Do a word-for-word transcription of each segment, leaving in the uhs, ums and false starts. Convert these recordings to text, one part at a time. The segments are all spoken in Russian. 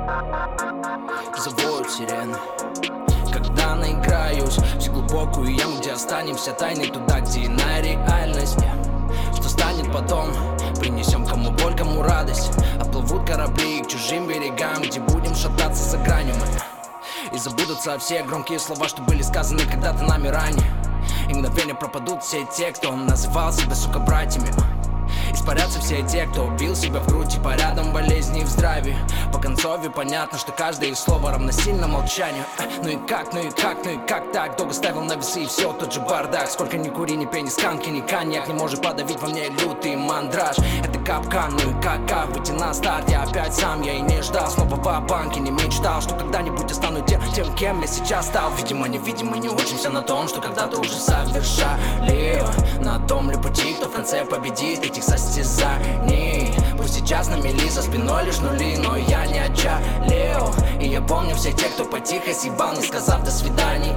Завоют сирены, когда наиграюсь в глубокую яму, где останемся тайной, туда, где иная реальность. Что станет потом? Принесем кому боль, кому радость. Отплывут корабли к чужим берегам, где будем шататься за гранью мы. И забудутся все громкие слова, что были сказаны когда-то нами ранее. И мгновенно пропадут все те, кто называл себя, сука, братьями. Испарятся все те, кто убил себя в грудь, и по рядом болезни и в здравии. По концове понятно, что каждое их слово равносильно молчанию. Ну и как, ну и как, ну и как так? Долго ставил на весы и все тот же бардак. Сколько ни кури, ни пей, ни сканки, ни коньяк не может подавить во мне лютый мандраж. Это капкан, ну и как, как выйти на старт? Я опять сам, я и не ждал. Снова в банке не мечтал, что когда-нибудь я стану тем, тем, кем я сейчас стал. Видимо, невидимо, не учимся на том, что когда-то уже совершали. На том ли пути, кто в конце победит этих состязаний. Пусть сейчас на мели за спиной лишь нули, но я не отчалил. И я помню всех тех, кто потихо съебал, не сказав до свидания.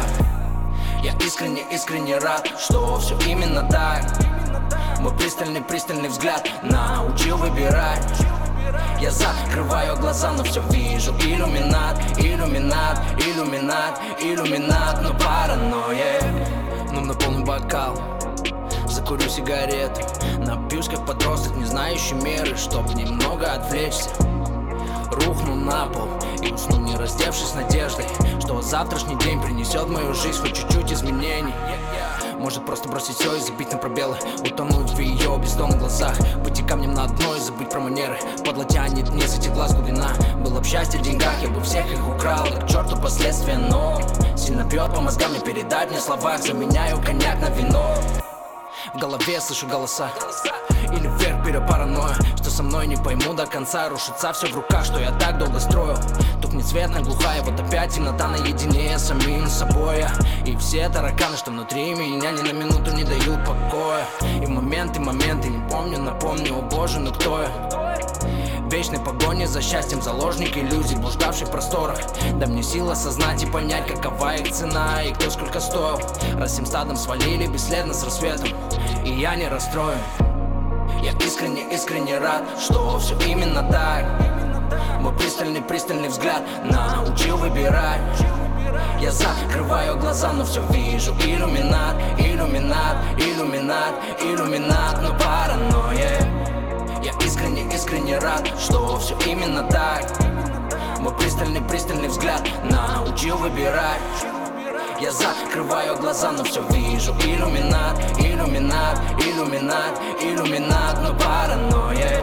Я искренне, искренне рад, что все именно так. Мой пристальный, пристальный взгляд научил выбирать. Я закрываю глаза, но все вижу. Иллюминат, иллюминат, иллюминат, иллюминат. Но паранойя, ну на полный бокал закурю сигарету, напьюсь как подросток, не знающий меры, чтоб немного отвлечься. Рухну на пол и усну, не раздевшись надеждой, что завтрашний день принесет в мою жизнь хоть чуть-чуть изменений. Может просто бросить все и забить на пробелы, утонуть в ее бездонных глазах, быть камнем на дно и забыть про манеры. Подло тянет вниз этих глаз глубина. Было б счастье в деньгах, я бы всех их украл, и к черту последствия, но сильно бьет по мозгам не передать мне в словах. Заменяю коньяк на вино. В голове слышу голоса, или вверх берет паранойя, что со мной не пойму до конца. Рушится все в руках, что я так долго строил. Тухнет свет на глухая, вот опять темнота наедине с самим собой. И все тараканы, что внутри меня, ни на минуту не дают покоя. И моменты, моменты, не помню, напомню, о боже, ну кто я? Вечной погони за счастьем, заложник иллюзий, блуждавший в просторах. Да мне сила осознать и понять, какова их цена и кто сколько стоил. Раз всем стадом свалили бесследно с рассветом, и я не расстроен. Я искренне, искренне рад, что все именно так. Мой пристальный, пристальный взгляд научил выбирать. Я закрываю глаза, но все вижу. Иллюминат, иллюминат, иллюминат, иллюминат. Но паранойя. Я искренне, искренне рад, что все именно так. Мой пристальный, пристальный взгляд научил выбирать. Я закрываю глаза, но все вижу. Иллюминат, иллюминат, иллюминат, иллюминат. Но паранойя.